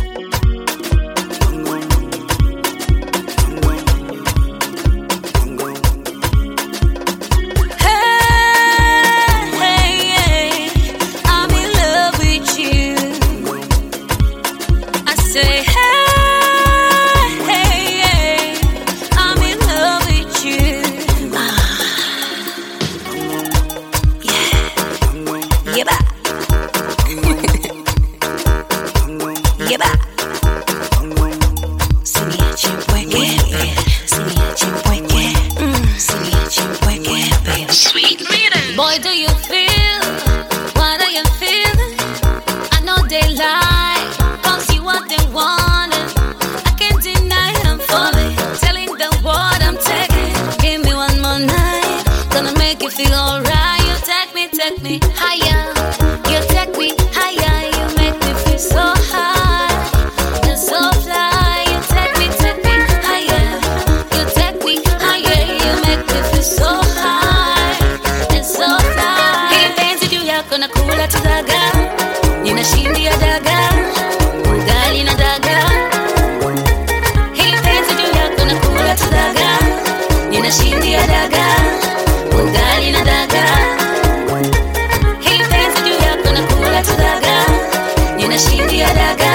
Boy, do you feel what I am feeling? I know they lie, cause you are the one. I can't deny I'm falling, telling the world I'm taking. Give me one more night, gonna make you feel alright. You take me higher. You take me higher, you make me feel so high. You're so fly, you take me higher. You take me higher, you make me feel so high. And so fly. Hii penzi juu yako na kula tudaga. Ninashindia daga, ugali na daga. Hii penzi juu yako na kula tudaga. Ninashindia daga, ugali na daga. Hii penzi juu yako na kula tudaga. Ninashindia daga.